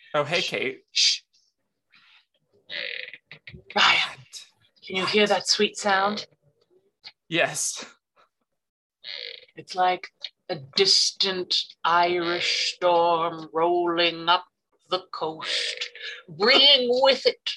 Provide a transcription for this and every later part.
Oh, hey, Kate. Shh. Ryan, can you hear that sweet sound? Yes. It's like a distant Irish storm rolling up the coast, bringing with it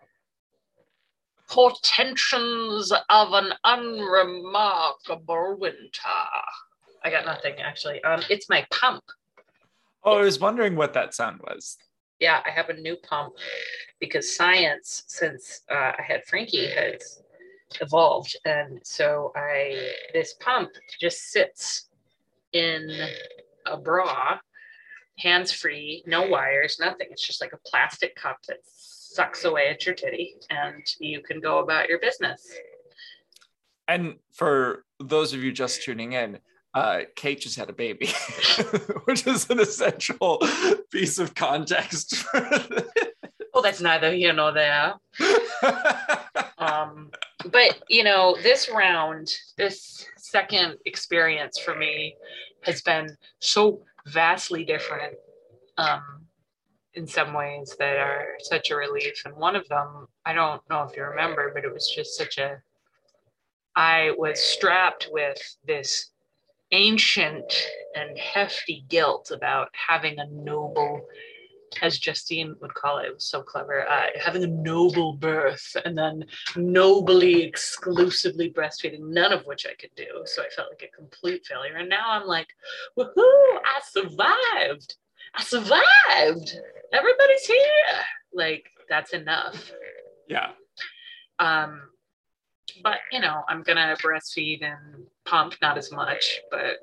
portensions of an unremarkable winter. I got nothing actually. It's my pump. Oh, I was wondering what that sound was. Yeah, I have a new pump because science, since I had Frankie, has evolved, and so I this pump just sits in a bra, hands free, no wires, nothing. It's just like a plastic cup that sucks away at your titty, and you can go about your business. And for those of you just tuning in, Kate just had a baby, which is an essential piece of context. Well, that's neither here nor there. But this round, this second experience for me has been so vastly different in some ways that are such a relief. And one of them, I don't know if you remember, but it was just I was strapped with this ancient and hefty guilt about having a noble, as Justine would call it, it was so clever, having a noble birth and then nobly, exclusively breastfeeding, none of which I could do. So I felt like a complete failure. And now I'm like, woohoo, I survived. I survived. Everybody's here. Like, that's enough. Yeah. But I'm gonna breastfeed and pump, not as much, but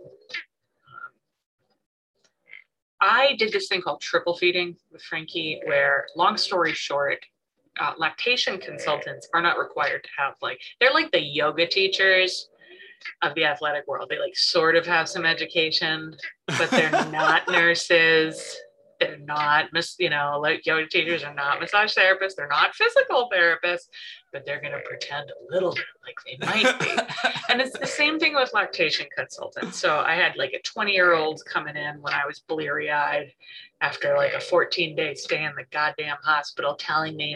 I did this thing called triple feeding with Frankie, where, long story short, lactation consultants are not required to have they're like the yoga teachers of the athletic world. They sort of have some education, but they're not nurses. They're not, yoga teachers are not massage therapists. They're not physical therapists, but they're going to pretend a little bit like they might be. And it's the same thing with lactation consultants. So I had a 20-year-old coming in when I was bleary eyed after a 14-day stay in the goddamn hospital telling me,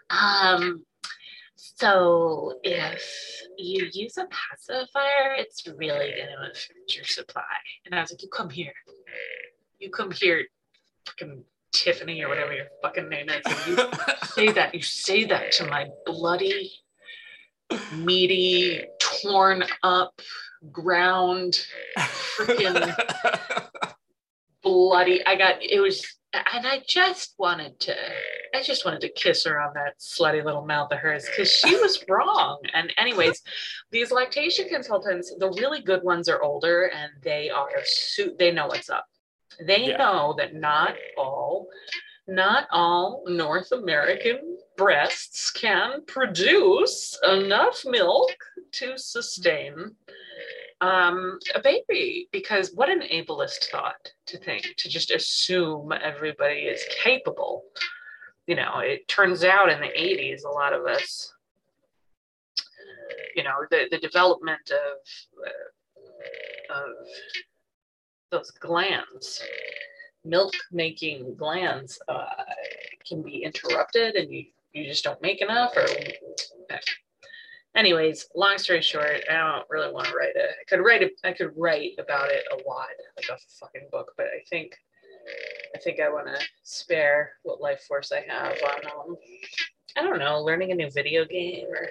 so if you use a pacifier, it's really going to affect your supply. And I was like, you come here. You come here, fucking Tiffany or whatever your fucking name is. And you say that to my bloody, meaty, torn up, ground, freaking bloody. And I just wanted to kiss her on that slutty little mouth of hers because she was wrong. And anyways, these lactation consultants, the really good ones are older and they know what's up. They know that not all North American breasts can produce enough milk to sustain a baby, because what an ableist thought to just assume everybody is capable. It turns out in the 80s, a lot of us, the development of those glands, milk making glands, can be interrupted, and you just don't make enough. Or anyways, long story short, I don't really want to write it. I could write about it a lot, like a fucking book, but I think I want to spare what life force I have on I don't know, learning a new video game or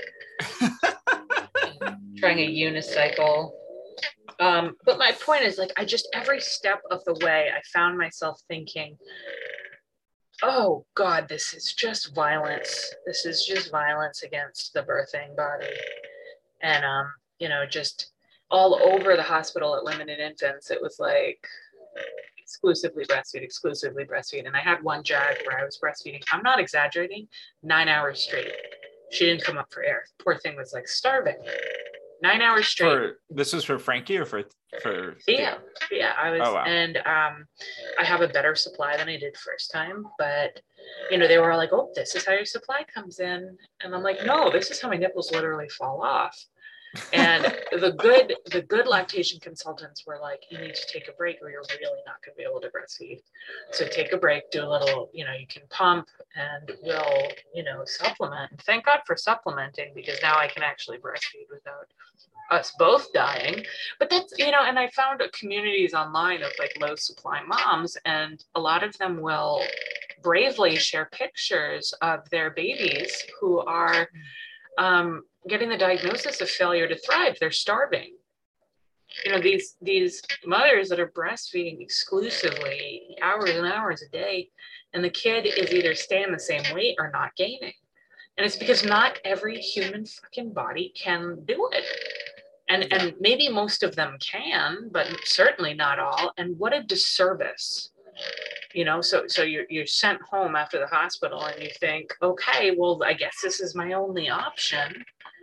trying a unicycle. But my point is, every step of the way, I found myself thinking, oh God, this is just violence. This is just violence against the birthing body. And, just all over the hospital at Limited Infants, it was exclusively breastfeed. And I had one jag where I was breastfeeding, I'm not exaggerating, 9 hours straight. She didn't come up for air. Poor thing was starving. 9 hours straight. This was for Frankie or for yeah I was. Oh, wow. And I have a better supply than I did first time, but they were all like, oh, this is how your supply comes in, and I'm like, no, this is how my nipples literally fall off. And the good lactation consultants were like, you need to take a break or you're really not going to be able to breastfeed. So take a break, do a little, you can pump and we'll, supplement. And thank God for supplementing, because now I can actually breastfeed without us both dying. But that's, and I found communities online of like low supply moms, and a lot of them will bravely share pictures of their babies who are getting the diagnosis of failure to thrive. They're starving. These mothers that are breastfeeding exclusively hours and hours a day, and the kid is either staying the same weight or not gaining. And it's because not every human fucking body can do it. And maybe most of them can, but certainly not all. And what a disservice. So you're sent home after the hospital and you think, okay, well, I guess this is my only option.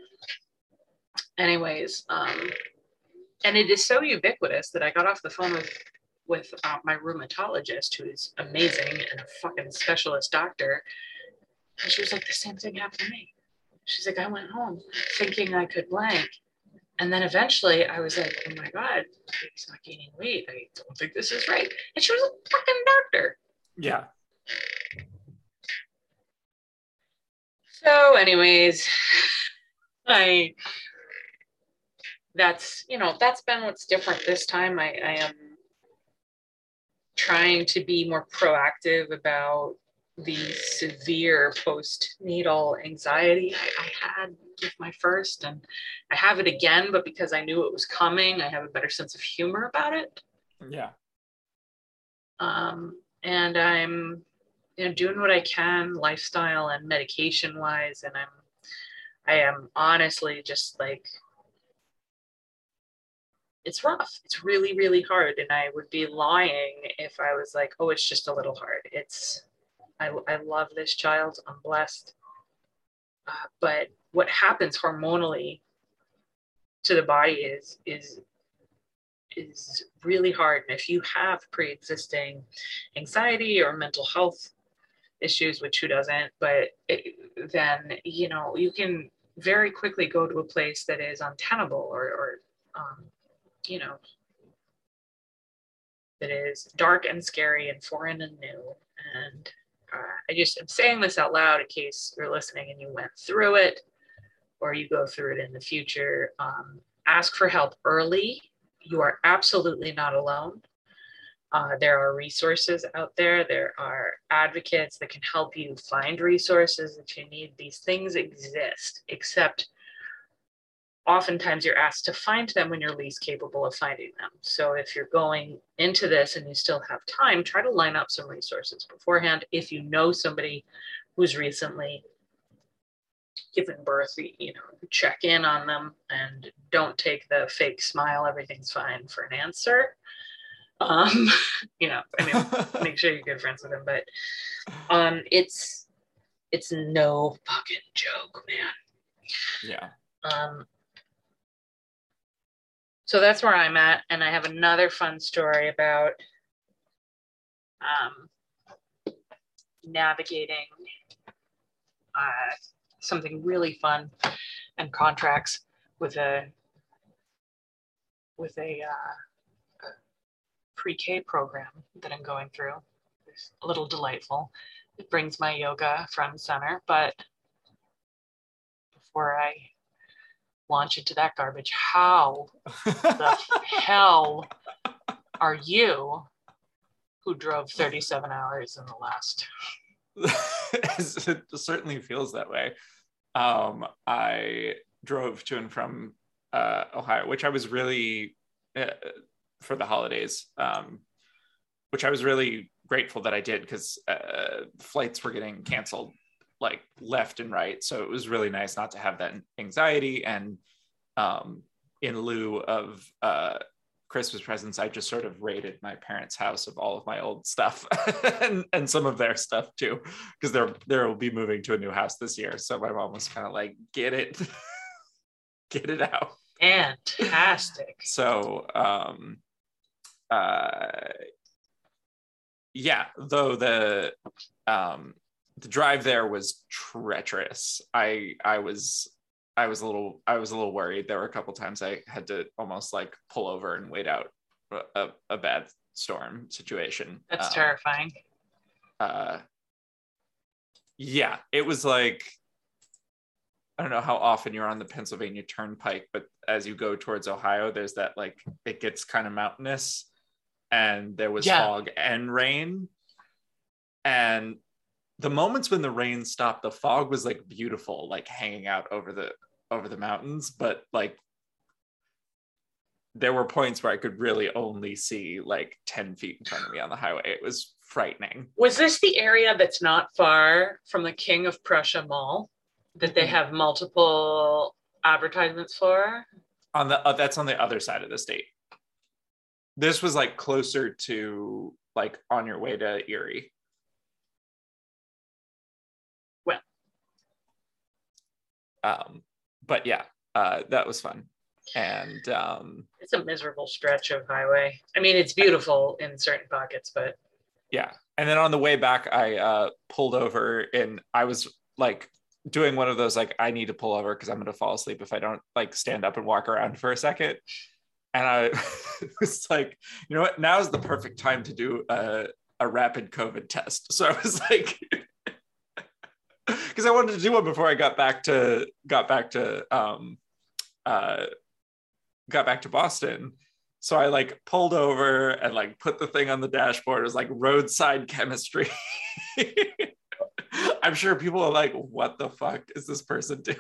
Anyways, and it is so ubiquitous that I got off the phone with my rheumatologist, who is amazing and a fucking specialist doctor. And she was like, the same thing happened to me. She's like, I went home thinking I could blank. And then eventually I was like, oh my God, he's not gaining weight. I don't think this is right. And she was a fucking doctor. Yeah. So anyways, that's been what's different this time. I am trying to be more proactive about the severe postnatal anxiety I had with my first, and I have it again, but because I knew it was coming, I have a better sense of humor about it. Yeah. And I'm doing what I can lifestyle and medication wise, and I am honestly just like, it's rough. It's really, really hard. And I would be lying if I was like, oh, it's just a little hard. I love this child. I'm blessed. But what happens hormonally to the body is really hard. And if you have pre-existing anxiety or mental health issues, which who doesn't, but then, you can very quickly go to a place that is untenable or that is dark and scary and foreign and new. And I'm saying this out loud in case you're listening and you went through it or you go through it in the future. Ask for help early. You are absolutely not alone. There are resources out there. There are advocates that can help you find resources if you need. These things exist, except oftentimes you're asked to find them when you're least capable of finding them. So if you're going into this and you still have time, try to line up some resources beforehand. If you know somebody who's recently given birth, check in on them and don't take the fake smile, everything's fine for an answer. Make sure you're good friends with them, but it's no fucking joke, man. Yeah. So that's where I'm at. And I have another fun story about navigating something really fun and contracts with a pre-K program that I'm going through. It's a little delightful. It brings my yoga front and center, but before I launch into that garbage, how the hell are you, who drove 37 hours in the last? It certainly feels that way. I drove to and from Ohio, which I was really for the holidays, which I was really grateful that I did, because flights were getting canceled like left and right. So it was really nice not to have that anxiety. And in lieu of Christmas presents, I just sort of raided my parents' house of all of my old stuff and some of their stuff too, because they will be moving to a new house this year. So my mom was kind of like, get it out. Fantastic. So yeah, though the drive there was treacherous. I was I was a little worried. There were a couple times I had to almost like pull over and wait out a bad storm situation. That's terrifying. Yeah, it was like, I don't know how often you're on the Pennsylvania Turnpike, but as you go towards Ohio, there's that like, it gets kind of mountainous, and there was fog and rain. And the moments when the rain stopped, the fog was like beautiful, like hanging out over the mountains. But like, there were points where I could really only see like 10 feet in front of me on the highway. It was frightening. Was this the area that's not far from the King of Prussia Mall that they have multiple advertisements for? On the that's on the other side of the state. This was like closer to like on your way to Erie. Well, but yeah, that was fun. And it's a miserable stretch of highway. I mean, it's beautiful in certain pockets, but yeah. And then on the way back, I pulled over, and I was like doing one of those like, I need to pull over because I'm going to fall asleep if I don't like stand up and walk around for a second. And I was like, you know what? Now is the perfect time to do a rapid COVID test. So I was like, because I wanted to do one before I got back to Boston. So I like pulled over and like put the thing on the dashboard. It was like roadside chemistry. I'm sure people are like, what the fuck is this person doing?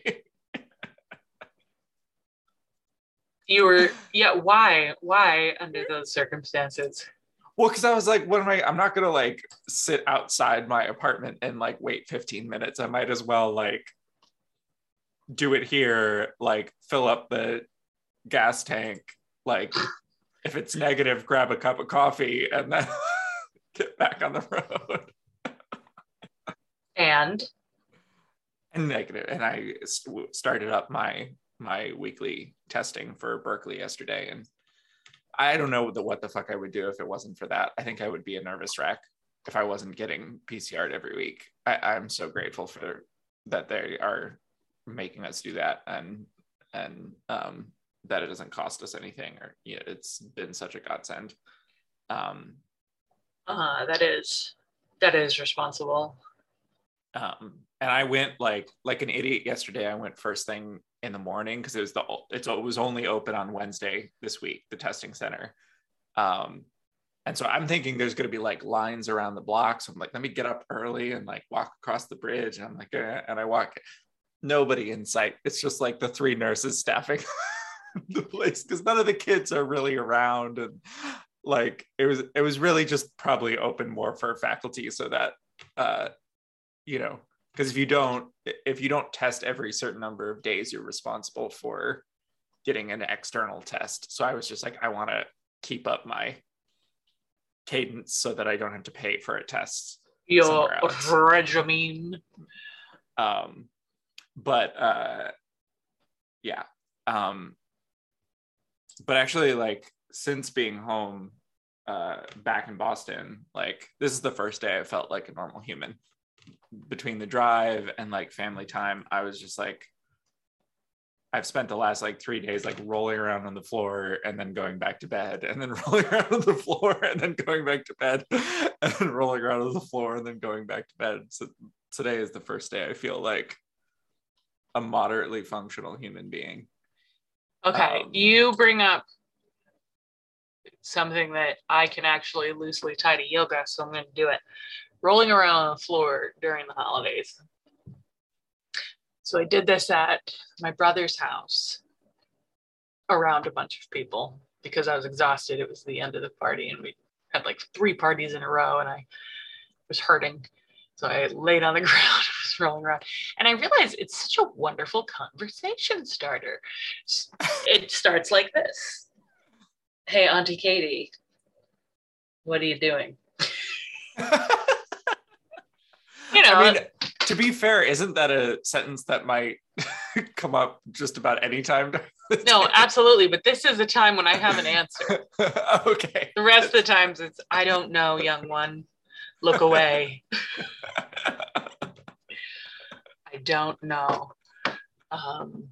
Why under those circumstances? Well, because I was like, I'm not gonna like sit outside my apartment and like wait 15 minutes. I might as well like do it here, like fill up the gas tank, like if it's negative, grab a cup of coffee and then get back on the road. And negative. And I started up my weekly testing for Berkeley yesterday, and I don't know what the fuck I would do if it wasn't for that. I think I would be a nervous wreck if I wasn't getting PCR'd every week. I'm so grateful for that they are making us do that, and that it doesn't cost us anything, or it's been such a godsend. That is responsible. And I went like an idiot yesterday. I went first thing in the morning because it was only open on Wednesday this week, the testing center. And so I'm thinking there's going to be like lines around the block. So I'm like, let me get up early and like walk across the bridge. And I'm like, and I walk, nobody in sight. It's just like the 3 nurses staffing the place because none of the kids are really around. And like, it was really just probably open more for faculty so that, because if you don't test every certain number of days, you're responsible for getting an external test. So I was just like, I want to keep up my cadence so that I don't have to pay for a test. Your regimen. Yeah. But actually, like, since being home back in Boston, like, this is the first day I felt like a normal human. Between the drive and like family time, I was just like, I've spent the last like 3 days like rolling around on the floor and then going back to bed, and then rolling around on the floor and then going back to bed, and then rolling around on the floor and then going back to bed. So today is the first day I feel like a moderately functional human being. Okay, you bring up something that I can actually loosely tie to yoga, so I'm going to do it. Rolling around on the floor during the holidays. So I did this at my brother's house around a bunch of people because I was exhausted. It was the end of the party and we had like 3 parties in a row and I was hurting. So I laid on the ground, was rolling around. And I realized it's such a wonderful conversation starter. It starts like this. Hey, Auntie Katie, what are you doing? I mean, to be fair, isn't that a sentence that might come up just about any time? No, absolutely. But this is a time when I have an answer. Okay. The rest of the times it's, I don't know, young one. Look away. I don't know. Um,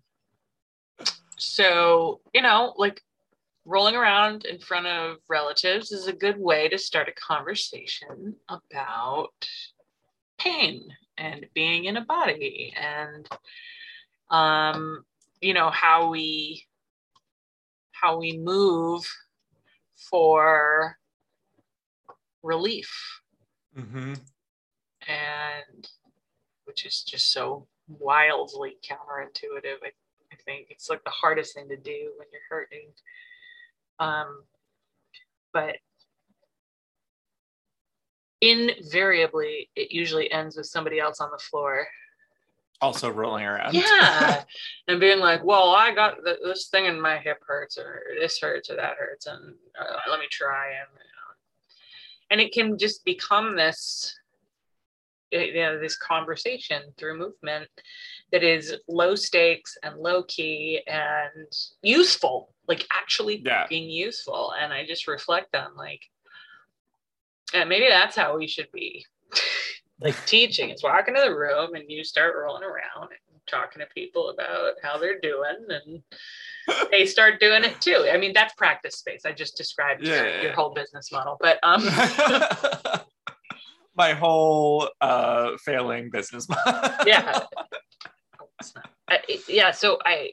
so, you know, like rolling around in front of relatives is a good way to start a conversation about pain and being in a body and you know, how we move for relief. Mm-hmm. And which is just so wildly counterintuitive. I think it's like the hardest thing to do when you're hurting. But invariably, it usually ends with somebody else on the floor. Also rolling around. Yeah. And being like, well, I got this thing in my hip hurts, or this hurts, or that hurts. And let me try. And it can just become this, you know, this conversation through movement that is low stakes and low key and useful, like actually being useful. And I just reflect on like, and maybe that's how we should be like teaching. It's walk into the room and you start rolling around and talking to people about how they're doing, and they start doing it too. I mean, that's practice space. I just described your whole business model, but my whole failing business model. Yeah. Yeah, so I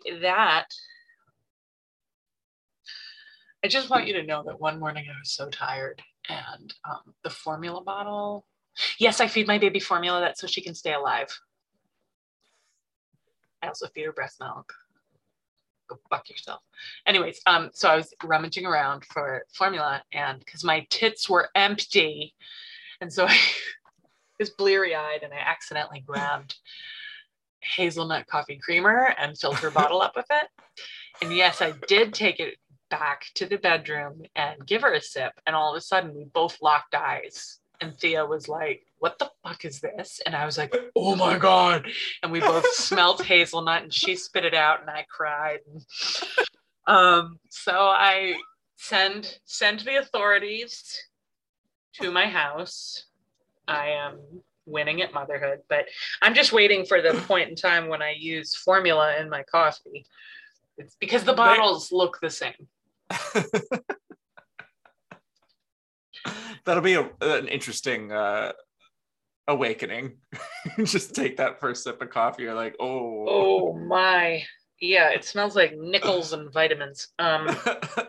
just want you to know that one morning I was so tired, and the formula bottle. Yes, I feed my baby formula. That's so she can stay alive. I also feed her breast milk. Go fuck yourself. Anyways, so I was rummaging around for formula, and because my tits were empty, and so I was bleary-eyed, and I accidentally grabbed hazelnut coffee creamer and filled her bottle up with it. And yes, I did take it back to the bedroom and give her a sip, and all of a sudden we both locked eyes, and Thea was like, what the fuck is this? And I was like, oh my god. And we both smelled hazelnut, and she spit it out, and I cried. So I send the authorities to my house. I am winning at motherhood, but I'm just waiting for the point in time when I use formula in my coffee. It's because the bottles look the same. That'll be an interesting awakening. Just take that first sip of coffee. You're like, oh my, yeah, it smells like nickels and vitamins. But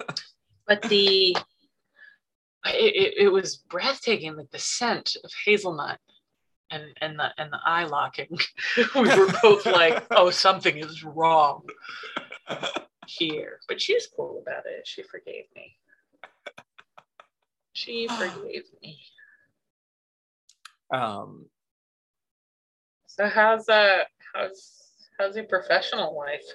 it was breathtaking, like the scent of hazelnut and the eye locking. We were both like, oh, something is wrong here. But she's cool about it. She forgave me. So how's your professional life?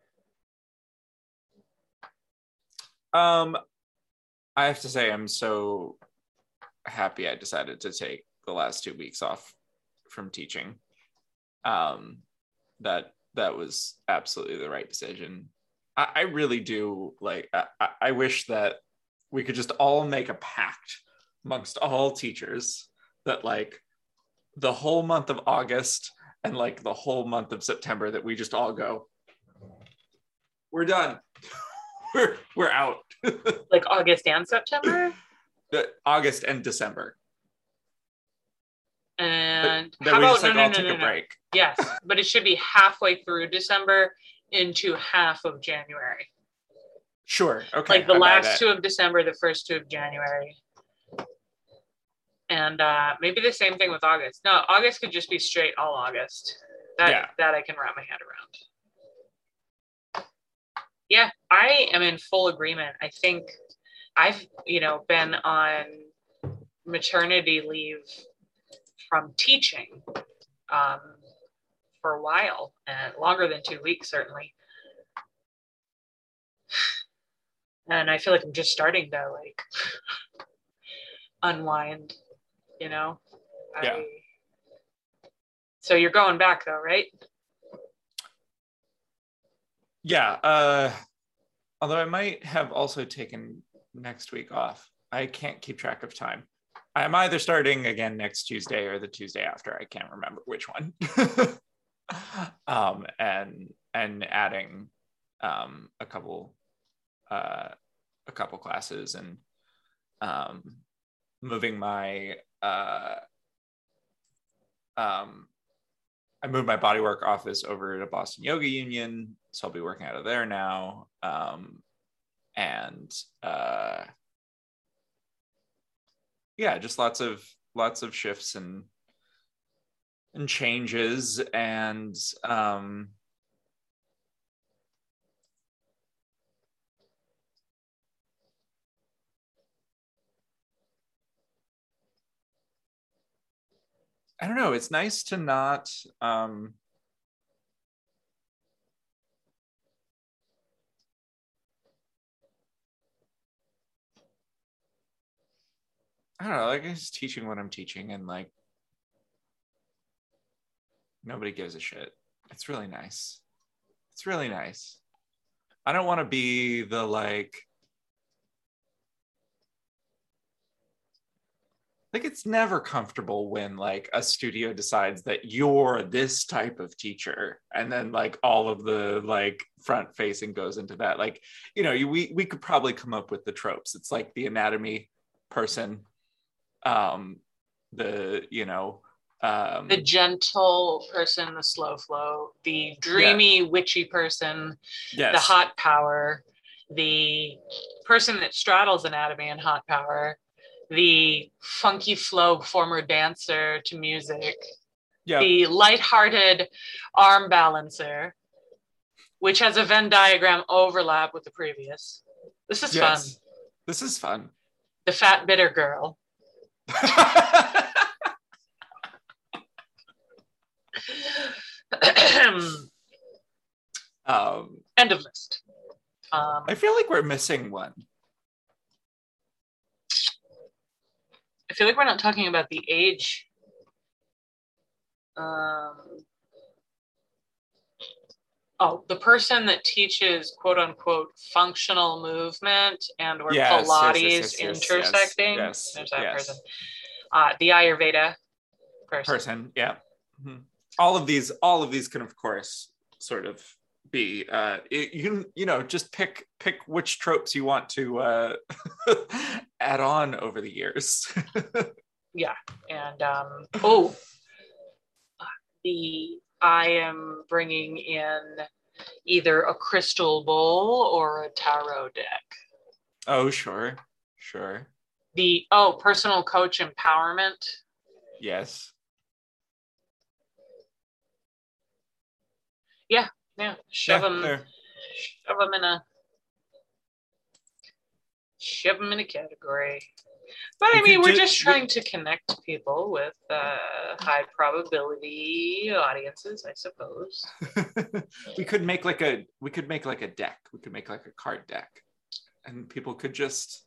I have to say I'm so happy I decided to take the last 2 weeks off from teaching. That was absolutely the right decision. I really do like, I wish that we could just all make a pact amongst all teachers that like the whole month of August and like the whole month of September that we just all go, we're done. we're out. Like August and September? August and December. And how about just, like, no, take a break? Yes, but it should be halfway through December into half of January. Sure. Okay. Like the last 2 of December, the first 2 of January. And maybe the same thing with August. No, August could just be straight all August. That I can wrap my head around. Yeah, I am in full agreement. I think I've, been on maternity leave from teaching for a while, and longer than 2 weeks, certainly. And I feel like I'm just starting to like unwind, Yeah. So you're going back though, right? Yeah. Although I might have also taken next week off. I can't keep track of time. I'm either starting again next Tuesday or the Tuesday after. I can't remember which one. and adding a couple classes, and moving my I moved my bodywork office over to Boston Yoga Union, so I'll be working out of there now. And yeah, just lots of shifts and changes, and I don't know, it's nice to not I don't know, like, I'm just teaching what I'm teaching, and like nobody gives a shit. It's really nice. It's really nice. I don't want to be the like it's never comfortable when like a studio decides that you're this type of teacher, and then like all of the like front facing goes into that. Like, you know, we could probably come up with the tropes. It's like the anatomy person, the, you know, the gentle person, the slow flow, the dreamy, witchy person, the hot power, the person that straddles anatomy and hot power, the funky flow former dancer to music, the lighthearted arm balancer, which has a Venn diagram overlap with the previous. This is fun. This is fun. The fat bitter girl. End of list. I feel like we're missing one. I feel like we're not talking about the age. The person that teaches quote unquote functional movement and or Pilates intersecting. There's that person. The Ayurveda person. Yeah. Mm-hmm. All of these can of course sort of be you know, just pick which tropes you want to add on over the years. Yeah. And I am bringing in either a crystal bowl or a tarot deck. Oh, sure. The personal coach empowerment. Yes. Yeah. Shove them in a category. But I mean, we're just trying to connect people with high probability audiences, I suppose. We could make like a deck. We could make like a card deck, and people could just.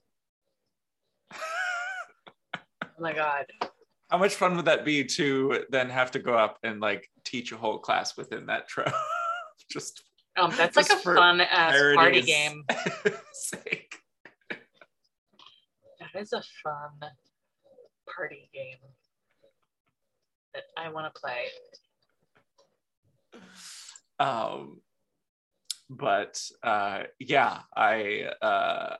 Oh my God! How much fun would that be to then have to go up and like teach a whole class within that trope? Just. That's like a fun ass party game. Sake. That is a fun party game that I want to play. But yeah, I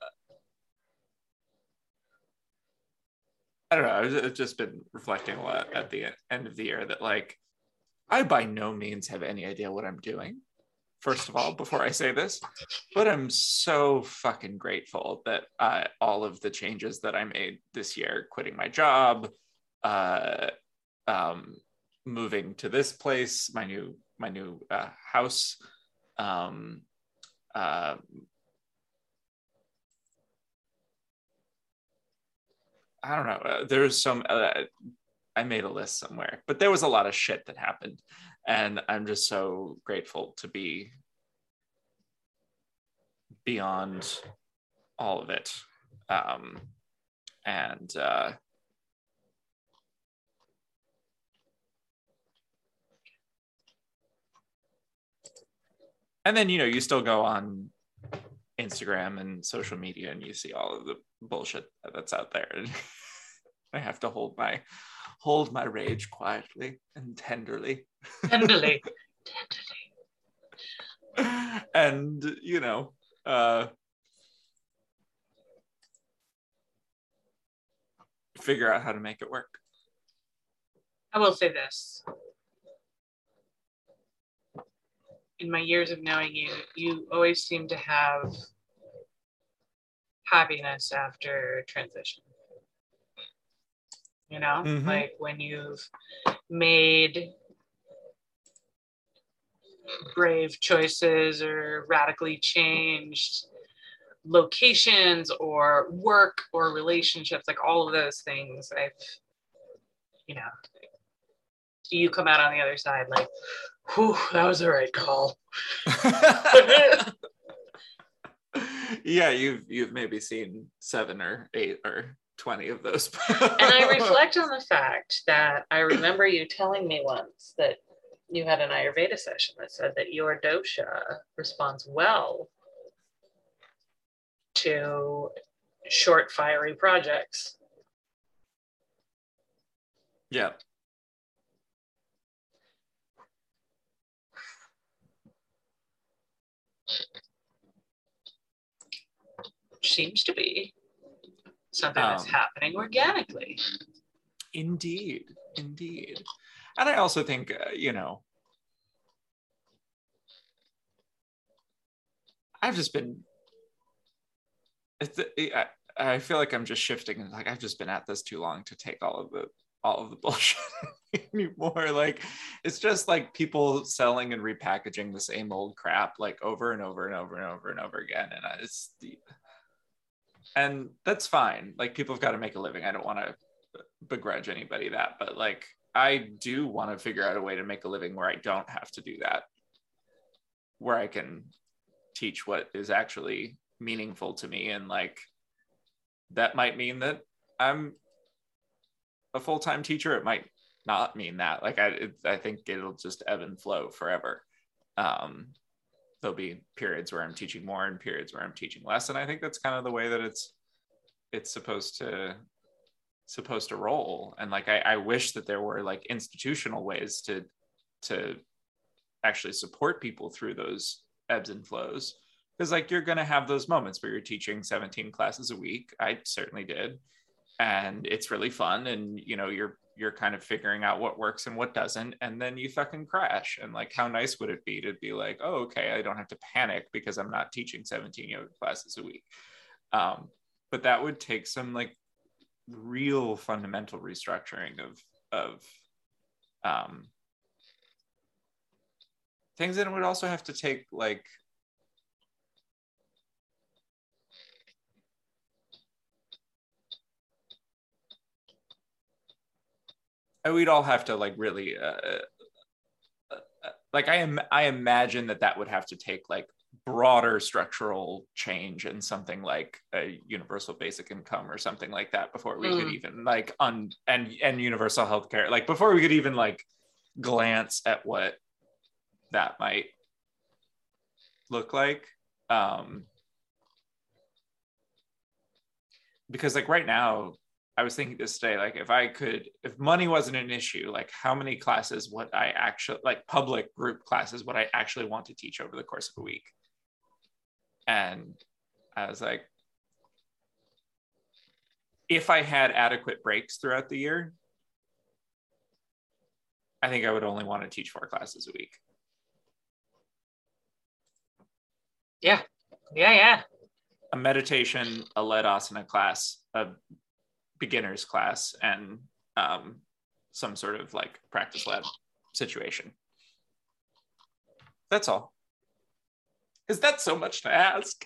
don't know. I've just been reflecting a lot at the end of the year that like I by no means have any idea what I'm doing. First of all, before I say this, but I'm so fucking grateful that all of the changes that I made this year, quitting my job, moving to this place, my new house, I don't know. There's some. I made a list somewhere, but there was a lot of shit that happened, and I'm just so grateful to be beyond all of it. And then, you know, you still go on Instagram and social media and you see all of the bullshit that's out there. And I have to hold my rage quietly and tenderly. And, you know, figure out how to make it work. I will say this. In my years of knowing you, you always seem to have happiness after transition. You know, like when you've made brave choices or radically changed locations or work or relationships, like all of those things, you know, you come out on the other side like, whew, that was the right call. Yeah, you've maybe seen 7 or 8 or 20 of those. And I reflect on the fact that I remember you telling me once that you had an Ayurveda session that said that your dosha responds well to short, fiery projects. Yeah. Seems to be something that's happening organically. Indeed. And I also think, you know, I've just been, I feel like I'm just shifting, and like I've just been at this too long to take all of the bullshit anymore. Like it's just like people selling and repackaging the same old crap like over and over and over and over and over again, and that's fine. Like people have got to make a living. I don't want to begrudge anybody that, but like I do want to figure out a way to make a living where I don't have to do that, where I can teach what is actually meaningful to me. And like that might mean that I'm a full-time teacher. It might not mean that. Like I think it'll just ebb and flow forever. There'll be periods where I'm teaching more and periods where I'm teaching less, and I think that's kind of the way that it's supposed to roll. And like I wish that there were like institutional ways to actually support people through those ebbs and flows, because like you're going to have those moments where you're teaching 17 classes a week. I certainly did, and it's really fun, and you know you're kind of figuring out what works and what doesn't, and then you fucking crash. And like how nice would it be to be like, oh okay, I don't have to panic because I'm not teaching 17 yoga classes a week. But that would take some like real fundamental restructuring of things, and it would also have to take like we'd all have to like really like I imagine that would have to take like broader structural change and something like a universal basic income or something like that before we could even like and universal healthcare, like before we could even like glance at what that might look like. Because like right now, I was thinking this today, like if money wasn't an issue, like how many classes would I actually, like public group classes, would I actually want to teach over the course of a week? And I was like, if I had adequate breaks throughout the year, I think I would only want to teach 4 classes a week. Yeah. A meditation, a lead asana class, a beginner's class, and some sort of like practice lab situation. That's all. Is that so much to ask?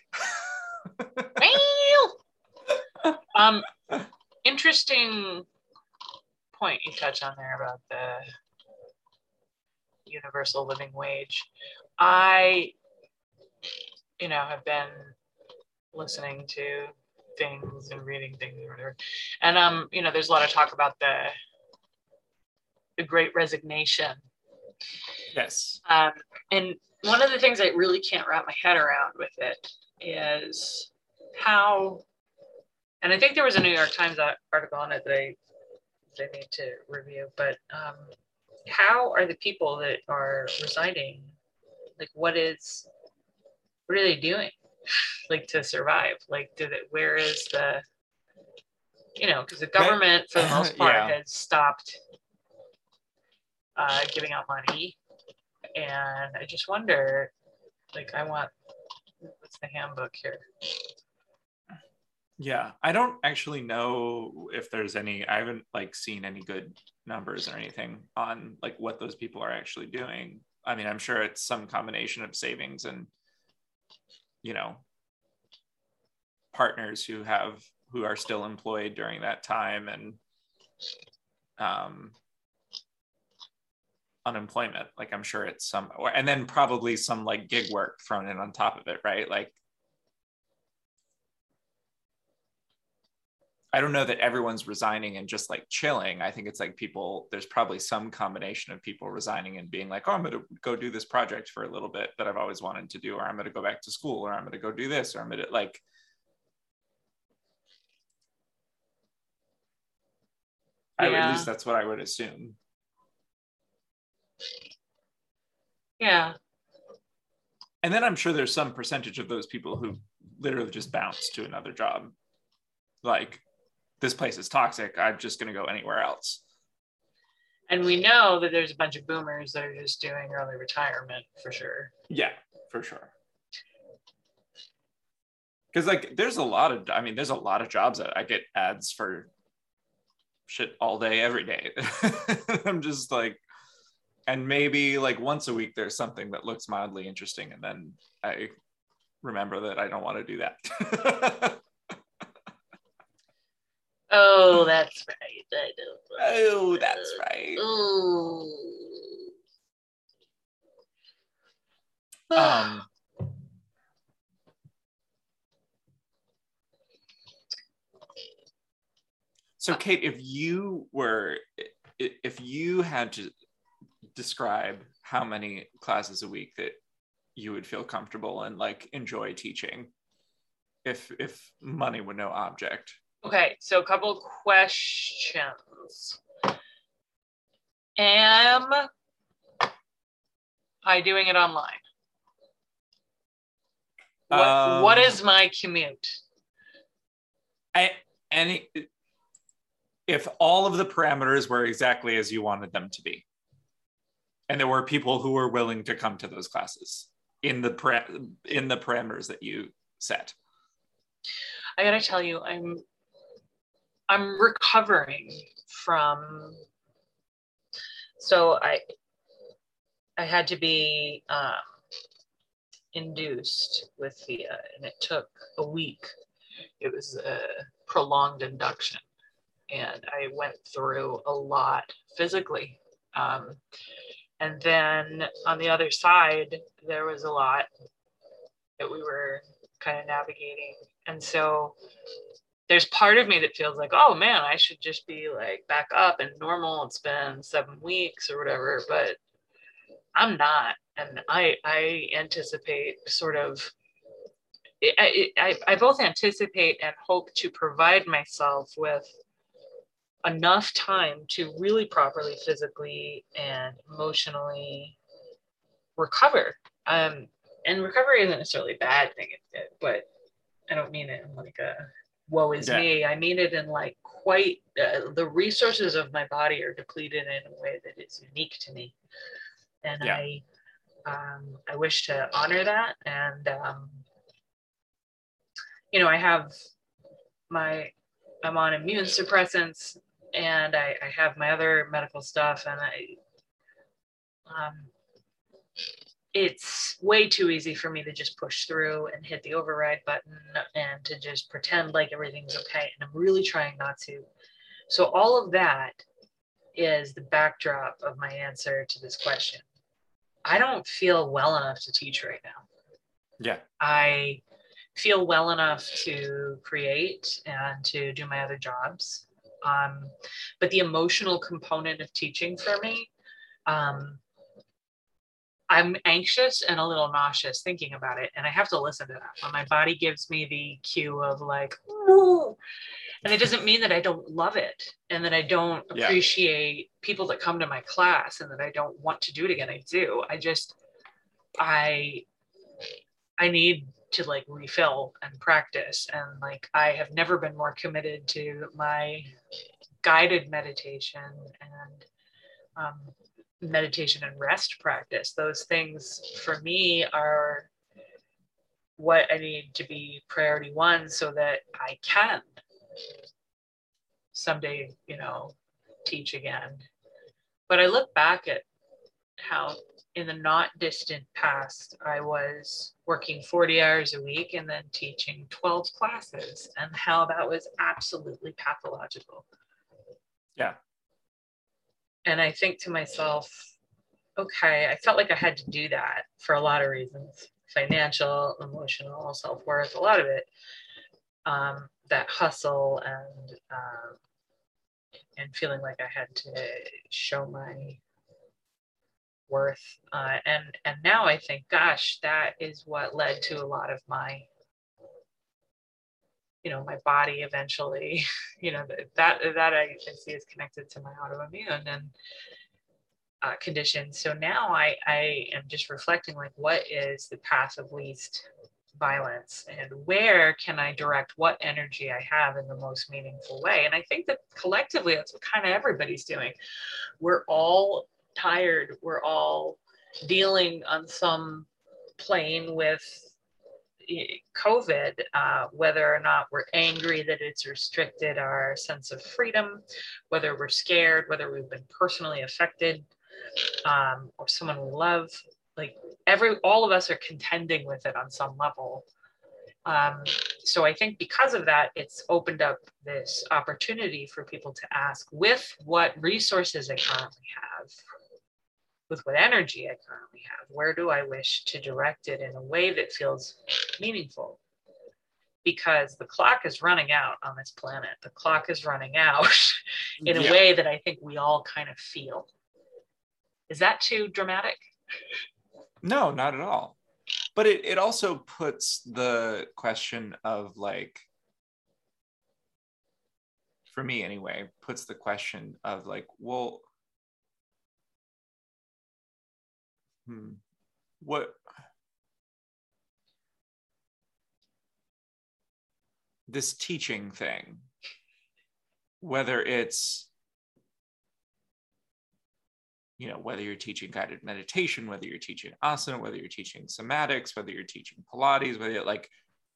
Interesting point you touch on there about the universal living wage. I, have been listening to things and reading things or whatever, and there's a lot of talk about the Great Resignation. Yes. And one of the things I really can't wrap my head around with it is how, and I think there was a New York Times article on it that I need to review, but how are the people that are resigning, like what are they doing like to survive? Like where is the, because the government for the most part Yeah. has stopped giving out money. And I just wonder, like, what's the handbook here? Yeah, I don't actually know if there's any, I haven't like seen any good numbers or anything on like what those people are actually doing. I mean, I'm sure it's some combination of savings and, partners who are still employed during that time, and unemployment. Like I'm sure it's and then probably some like gig work thrown in on top of it, right? Like I don't know that everyone's resigning and just like chilling. I think it's like there's probably some combination of people resigning and being like, oh, I'm going to go do this project for a little bit that I've always wanted to do, or I'm going to go back to school, or I'm going to go do this, or I'm going to like, at least that's what I would assume. Yeah. And then I'm sure there's some percentage of those people who literally just bounce to another job. Like, this place is toxic, I'm just going to go anywhere else. And we know that there's a bunch of boomers that are just doing early retirement for sure. Yeah, for sure. Because like there's a lot of jobs that I get ads for shit all day, every day. I'm just like, and maybe like once a week there's something that looks mildly interesting, and then I remember that I don't want to do that. Oh, that's right. Oh, that's right. So Kate, if you had to describe how many classes a week that you would feel comfortable and like enjoy teaching, if money were no object. Okay, so a couple of questions. Am I doing it online? What is my commute? If all of the parameters were exactly as you wanted them to be, and there were people who were willing to come to those classes in the parameters that you set. I gotta tell you, I'm recovering from. So I had to be induced with Thea, and it took a week. It was a prolonged induction, and I went through a lot physically. And then on the other side, there was a lot that we were kind of navigating. And so there's part of me that feels like, oh man, I should just be like back up and normal. It's been 7 weeks or whatever, but I'm not. And I anticipate sort of, I both anticipate and hope to provide myself with enough time to really properly physically and emotionally recover. And recovery isn't necessarily a bad thing, but I don't mean it in like a woe is me. I mean it in like quite the resources of my body are depleted in a way that is unique to me, and I wish to honor that. And I have I'm on immune suppressants, and I have my other medical stuff, and it's way too easy for me to just push through and hit the override button and to just pretend like everything's okay. And I'm really trying not to. So all of that is the backdrop of my answer to this question. I don't feel well enough to teach right now. Yeah. I feel well enough to create and to do my other jobs. But the emotional component of teaching for me, I'm anxious and a little nauseous thinking about it. And I have to listen to that when my body gives me the cue of like, ooh. And it doesn't mean that I don't love it and that I don't appreciate people that come to my class and that I don't want to do it again. I do. I need to like refill and practice. And like, I have never been more committed to my guided meditation and meditation and rest practice. Those things for me are what I need to be priority one so that I can someday, teach again. But I look back at how in the not distant past, I was working 40 hours a week and then teaching 12 classes, and how that was absolutely pathological. Yeah. And I think to myself, okay, I felt like I had to do that for a lot of reasons, financial, emotional, self-worth, a lot of it, that hustle and feeling like I had to show my worth. And now I think, gosh, that is what led to a lot of my, my body eventually, that I see is connected to my autoimmune and condition. So now I am just reflecting, like, what is the path of least violence and where can I direct what energy I have in the most meaningful way? And I think that collectively, that's what kind of everybody's doing. We're all tired. We're all dealing on some plane with COVID, whether or not we're angry that it's restricted our sense of freedom, whether we're scared, whether we've been personally affected, or someone we love. Like all of us are contending with it on some level. So I think because of that, it's opened up this opportunity for people to ask, with what resources I currently have, with what energy I currently have, where do I wish to direct it in a way that feels meaningful? Because the clock is running out on this planet. The clock is running out in a way that I think we all kind of feel. Is that too dramatic? No, not at all. But it also puts the question of, like, for me anyway, puts the question of like, well, what this teaching thing, whether it's, whether you're teaching guided meditation, whether you're teaching asana, whether you're teaching somatics, whether you're teaching Pilates, whether you're like,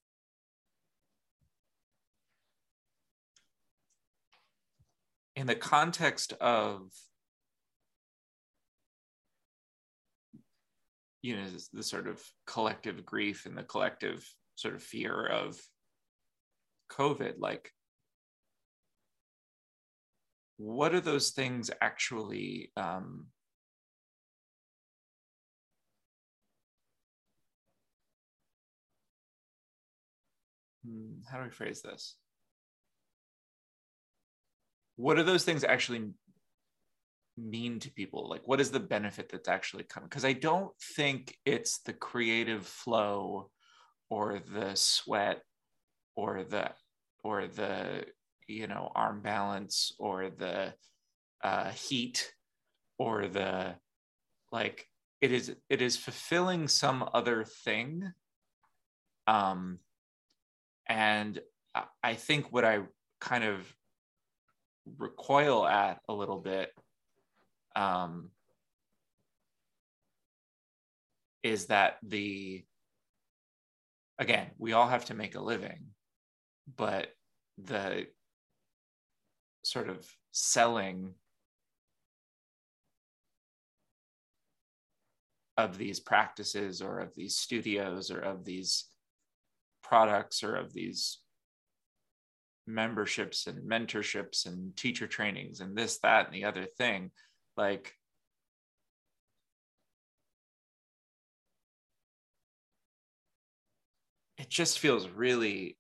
in the context of, the sort of collective grief and the collective sort of fear of COVID, like, what are those things actually how do I phrase this? What do those things actually mean to people? Like, what is the benefit that's actually coming? Because I don't think it's the creative flow or the sweat or the arm balance or the heat or the, like, it is fulfilling some other thing. And I think what I kind of recoil at a little bit is that again, we all have to make a living, but the sort of selling of these practices or of these studios or of these products or of these memberships and mentorships and teacher trainings and this, that, and the other thing, like, it just feels really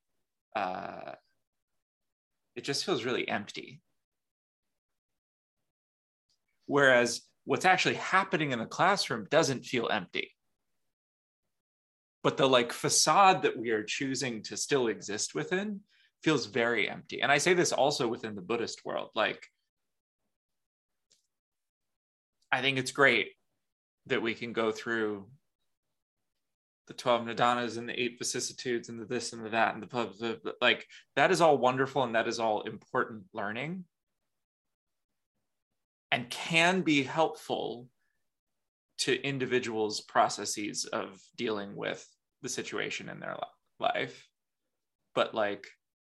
empty. Whereas what's actually happening in the classroom doesn't feel empty. But the, like, facade that we are choosing to still exist within feels very empty. And I say this also within the Buddhist world. Like, I think it's great that we can go through the 12 nidanas and the 8 vicissitudes and the this and the that and the like, that is all wonderful and that is all important learning and can be helpful to individuals' processes of dealing with the situation in their life. But like,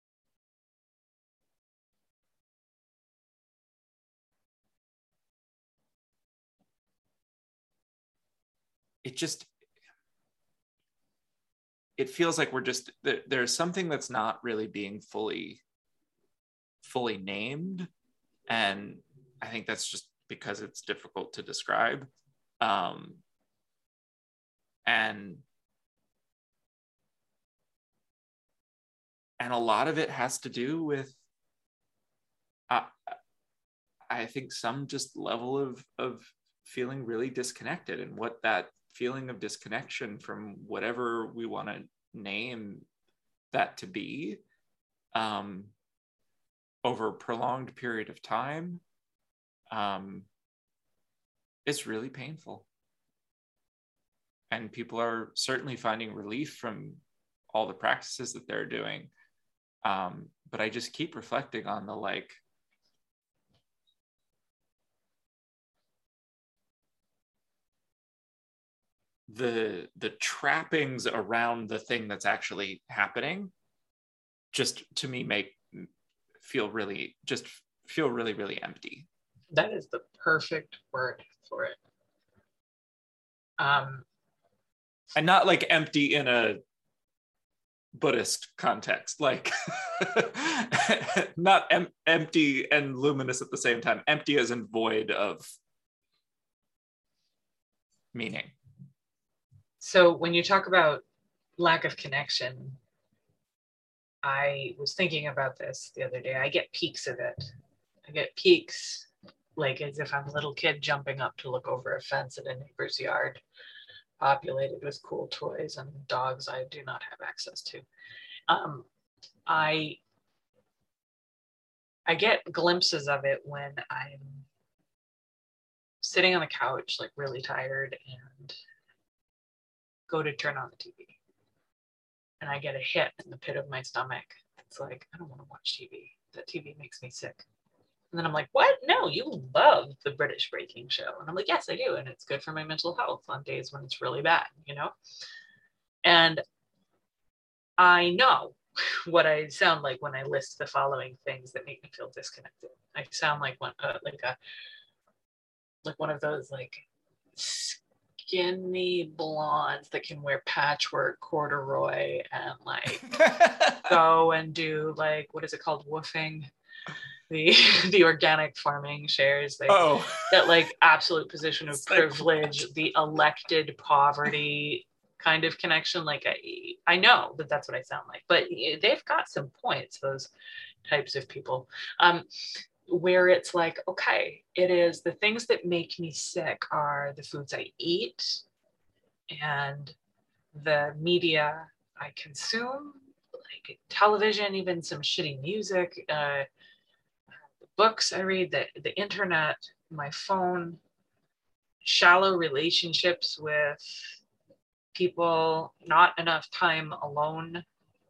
it feels like we're just, there's something that's not really being fully named. And I think that's just because it's difficult to describe. And a lot of it has to do with, I think, some just level of feeling really disconnected, and what that feeling of disconnection from whatever we want to name that to be, over a prolonged period of time, it's really painful. And people are certainly finding relief from all the practices that they're doing. But I just keep reflecting on the like, the trappings around the thing that's actually happening, just to me feel really empty. That is the perfect word for it. And not like empty in a Buddhist context, like not empty and luminous at the same time, empty as in void of meaning. So when you talk about lack of connection, I was thinking about this the other day. I get peaks of it. I get peaks, like as if I'm a little kid jumping up to look over a fence at a neighbor's yard, populated with cool toys and dogs I do not have access to. I get glimpses of it when I'm sitting on the couch, like really tired, and go to turn on the TV. And I get a hit in the pit of my stomach. It's like, I don't want to watch TV. That TV makes me sick. And then I'm like, what? No, you love the British Baking Show. And I'm like, yes, I do. And it's good for my mental health on days when it's really bad, you know? And I know what I sound like when I list the following things that make me feel disconnected. I sound like one, like one of those like skinny blondes that can wear patchwork corduroy and like go and do like, what is it called, woofing, the organic farming shares, that like absolute position of privilege, the elected poverty kind of connection. Like I know that that's what I sound like, but they've got some points, those types of people, where it's like, okay, it is the things that make me sick are the foods I eat and the media I consume, like television, even some shitty music, books I read, the internet, my phone, shallow relationships with people, not enough time alone,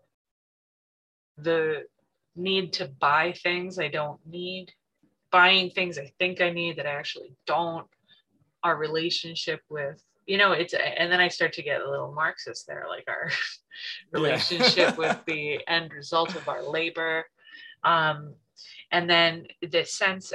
the need to buy things I don't need, buying things I think I need that I actually don't, our relationship with, you know, it's, and then I start to get a little Marxist there, like our relationship with the end result of our labor. And then the sense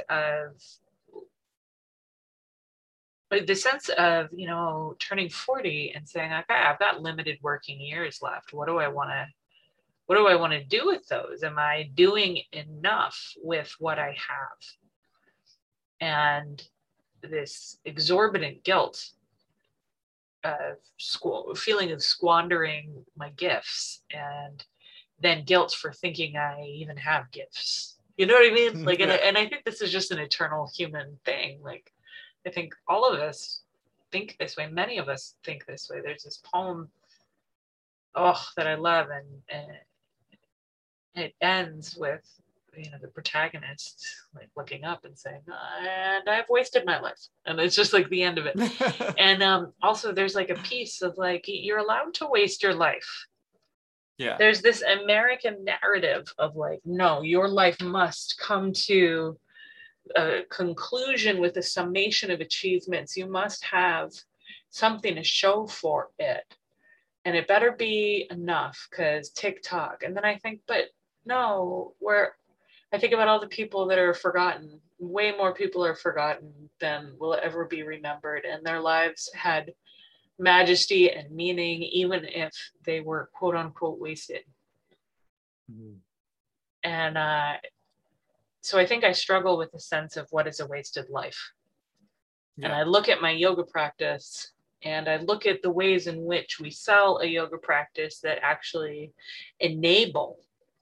of, you know, turning 40 and saying, okay, I've got limited working years left. What do I want to do with those? Am I doing enough with what I have? And this exorbitant guilt of feeling of squandering my gifts, and then guilt for thinking I even have gifts. You know what I mean? Like, and I think this is just an eternal human thing. Like, I think all of us think this way. Many of us think this way. There's this poem, that I love, it ends with, you know, the protagonist like looking up and saying, and I've wasted my life. And it's just like the end of it. And also there's like a piece of like, you're allowed to waste your life. Yeah. There's this American narrative of like, no, your life must come to a conclusion with a summation of achievements. You must have something to show for it. And it better be enough because TikTok. And then I think, but no, I think about all the people that are forgotten. Way more people are forgotten than will ever be remembered. And their lives had majesty and meaning, even if they were quote unquote wasted. Mm-hmm. And so I think I struggle with the sense of what is a wasted life. Yeah. And I look at my yoga practice and I look at the ways in which we sell a yoga practice that actually enable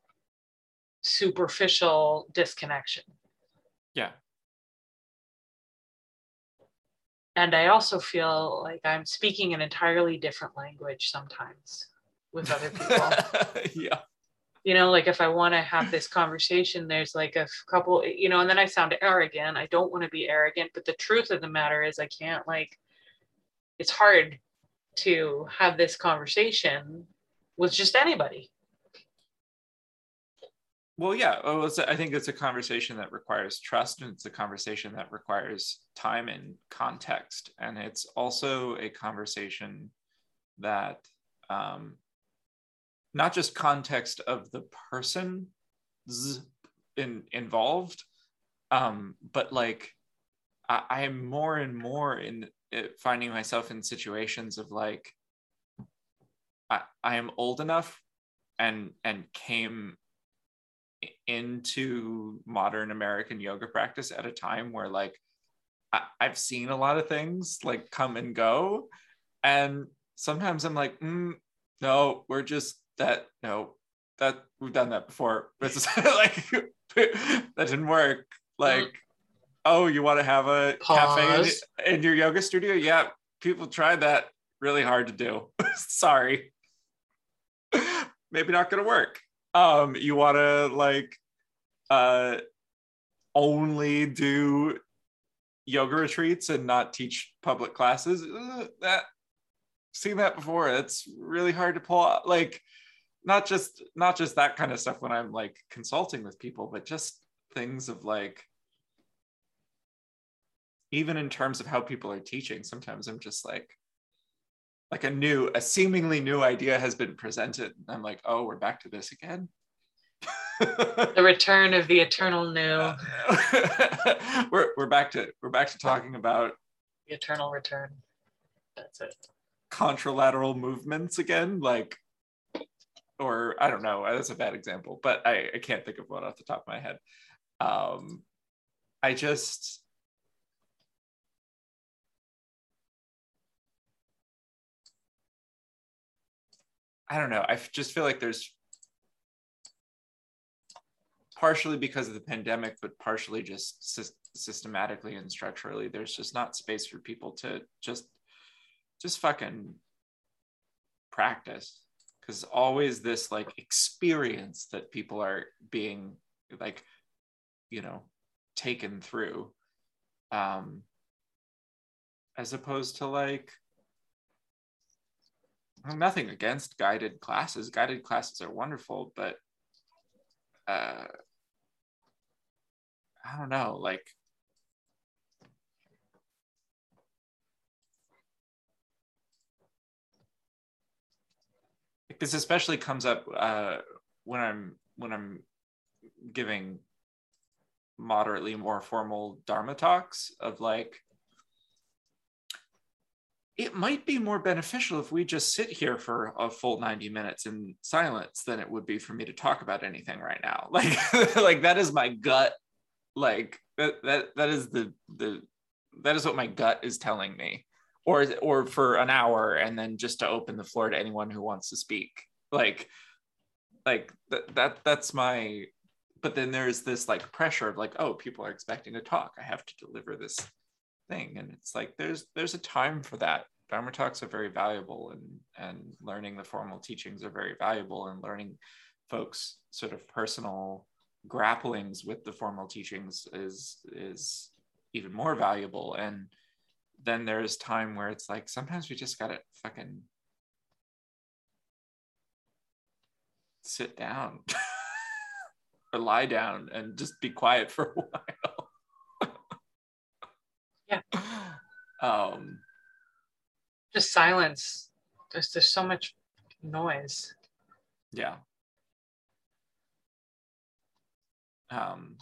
superficial disconnection. Yeah. And I also feel like I'm speaking an entirely different language sometimes with other people. Yeah. You know, like if I want to have this conversation, there's like a couple, you know, and then I sound arrogant. I don't want to be arrogant, but the truth of the matter is I can't, like, it's hard to have this conversation with just anybody. Well, yeah, I think it's a conversation that requires trust, and it's a conversation that requires time and context. And it's also a conversation that, not just context of the person involved, but like I am more and more in finding myself in situations of like, I am old enough and came into modern American yoga practice at a time where like I've seen a lot of things like come and go, and sometimes I'm like, no, we're just that we've done that before. It's like that didn't work. Like, oh, you want to have a cafe in your yoga studio? Yeah, people tried that, really hard to do. Sorry, maybe not gonna work. You want to like only do yoga retreats and not teach public classes? Seen that before. It's really hard to pull out. Like, not just that kind of stuff when I'm like consulting with people, but just things of like, even in terms of how people are teaching, sometimes I'm just like a seemingly new idea has been presented. I'm like, oh, we're back to this again. The return of the eternal new. We're back to talking about the eternal return. That's it. Contralateral movements again, like, or I don't know, that's a bad example, but I can't think of one off the top of my head. I don't know. I just feel like there's, partially because of the pandemic, but partially just systematically and structurally, there's just not space for people to just fucking practice, because always this like experience that people are being like, you know, taken through, as opposed to like, nothing against guided classes. Guided classes are wonderful, but I don't know, like, this especially comes up when I'm giving moderately more formal Dharma talks of like, it might be more beneficial if we just sit here for a full 90 minutes in silence than it would be for me to talk about anything right now. Like, like that is my gut. Like that is that is what my gut is telling me. Or for an hour and then just to open the floor to anyone who wants to speak. Like that's my, but then there's this like pressure of like, oh, people are expecting to talk. I have to deliver this thing. And it's like, there's a time for that. Dharma talks are very valuable, and learning the formal teachings are very valuable, and learning folks' sort of personal grapplings with the formal teachings is even more valuable. And then there's time where it's like, sometimes we just gotta fucking sit down or lie down and just be quiet for a while. Yeah. um Just silence. There's so much noise. yeah. um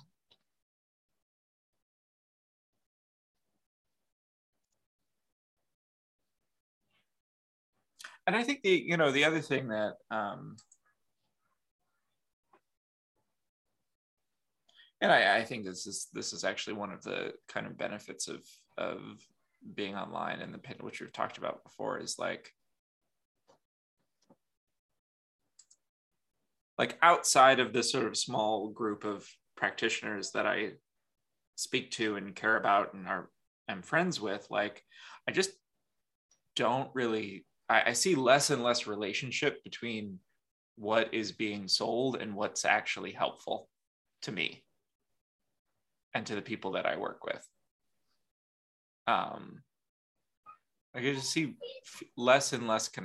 and I think the other thing that and I think this is actually one of the kind of benefits of being online, and which we've talked about before, is like outside of this sort of small group of practitioners that I speak to and care about and am friends with, like I just don't really, I see less and less relationship between what is being sold and what's actually helpful to me and to the people that I work with. I just see less and less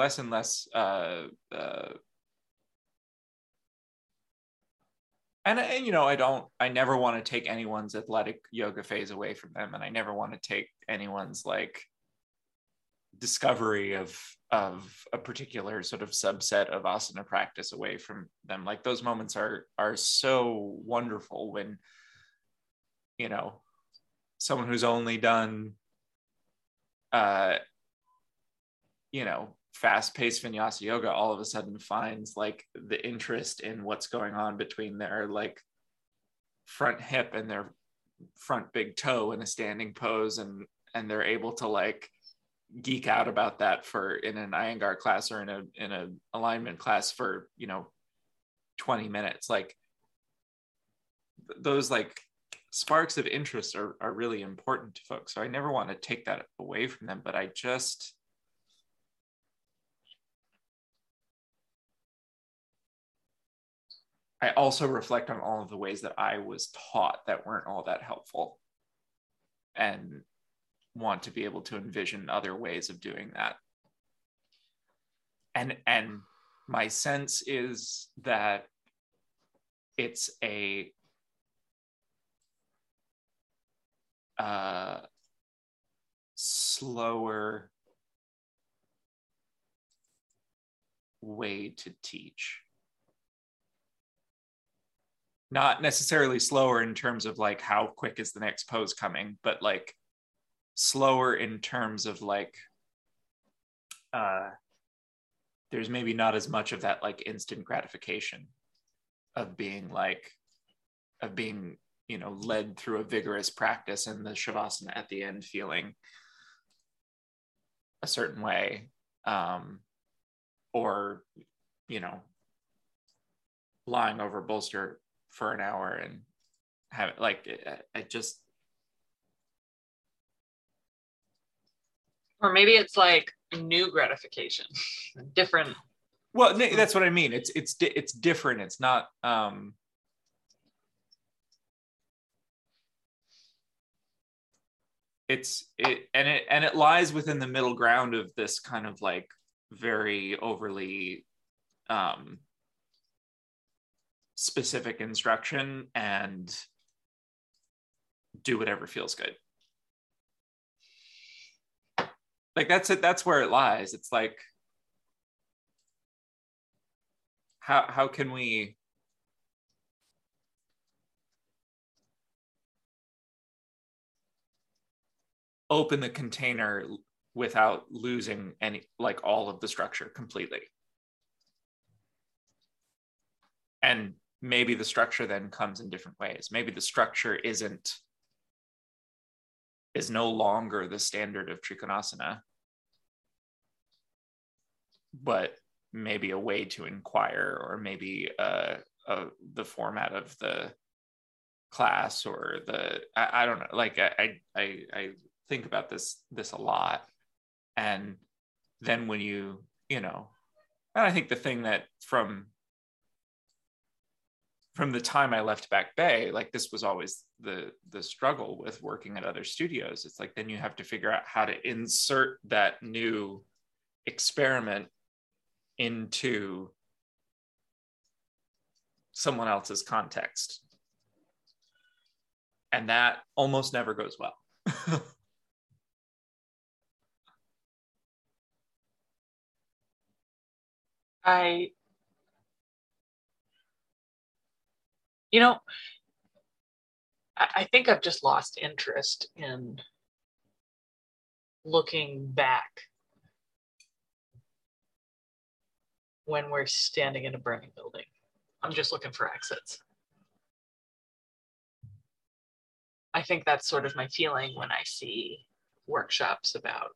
and I never want to take anyone's athletic yoga phase away from them, and I never want to take anyone's like discovery of a particular sort of subset of asana practice away from them. Like those moments are so wonderful when someone who's only done fast-paced vinyasa yoga all of a sudden finds like the interest in what's going on between their like front hip and their front big toe in a standing pose, and they're able to like geek out about that for in an Iyengar class or in a alignment class for 20 minutes. Like those like sparks of interest are really important to folks, so I never want to take that away from them, but I also reflect on all of the ways that I was taught that weren't all that helpful, and want to be able to envision other ways of doing that. And my sense is that it's a slower way to teach. Not necessarily slower in terms of like how quick is the next pose coming, but like slower in terms of like there's maybe not as much of that like instant gratification of being led through a vigorous practice and the shavasana at the end feeling a certain way, or lying over bolster for an hour and have it like it just, or maybe it's like new gratification, different. Well, that's what I mean. It's different. It's not it lies within the middle ground of this kind of like very overly specific instruction and do whatever feels good. Like that's it. That's where it lies. It's like, how can we open the container without losing all of the structure completely? And maybe the structure then comes in different ways. Maybe the structure is no longer the standard of Trikonasana, but maybe a way to inquire, or maybe the format of the class, or I don't know. Like I think about this a lot, and then when and I think the thing that from from the time I left Back Bay, like this was always the struggle with working at other studios. It's like, then you have to figure out how to insert that new experiment into someone else's context. And that almost never goes well. I think I've just lost interest in looking back when we're standing in a burning building. I'm just looking for exits. I think that's sort of my feeling when I see workshops about.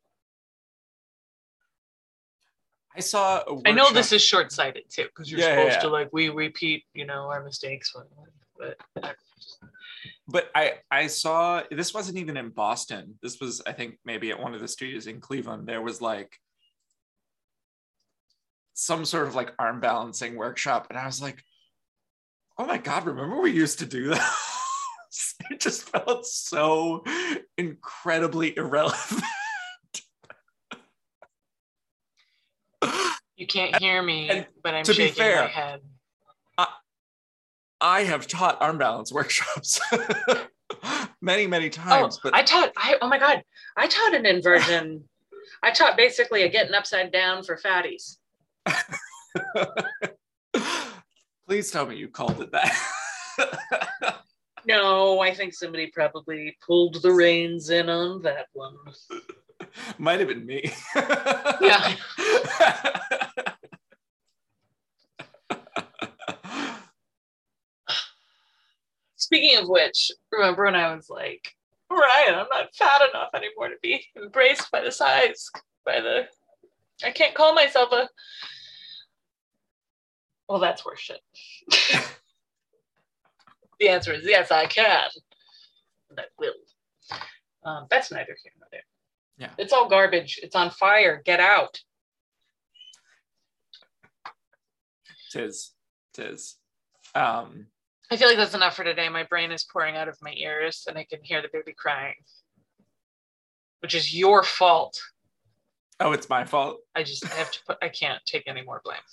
I know this is short-sighted too, because you're supposed to like, we repeat, our mistakes. But I saw, this wasn't even in Boston. This was, I think, maybe at one of the studios in Cleveland. There was like some sort of like arm balancing workshop. And I was like, oh my God, remember we used to do that? It just felt so incredibly irrelevant. You can't hear me, but I'm shaking my head. I have taught arm balance workshops many, many times. But I taught an inversion. I taught basically a getting upside down for fatties. Please tell me you called it that. No, I think somebody probably pulled the reins in on that one. Might have been me. Yeah. Speaking of which, remember when I was like, Ryan, I'm not fat enough anymore to be embraced by the size, I can't call myself a, well, that's worse shit. The answer is yes, I can. And I will. That's neither here nor there. Yeah. It's all garbage. It's on fire. Get out. Tis. I feel like that's enough for today. My brain is pouring out of my ears and I can hear the baby crying, which is your fault. Oh, it's my fault. I can't take any more blame.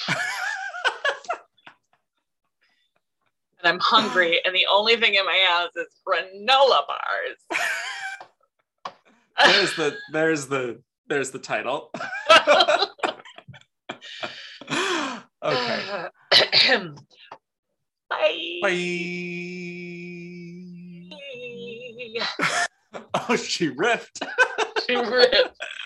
And I'm hungry and the only thing in my house is granola bars. There's the title. Okay. Bye. Oh, she ripped. She ripped.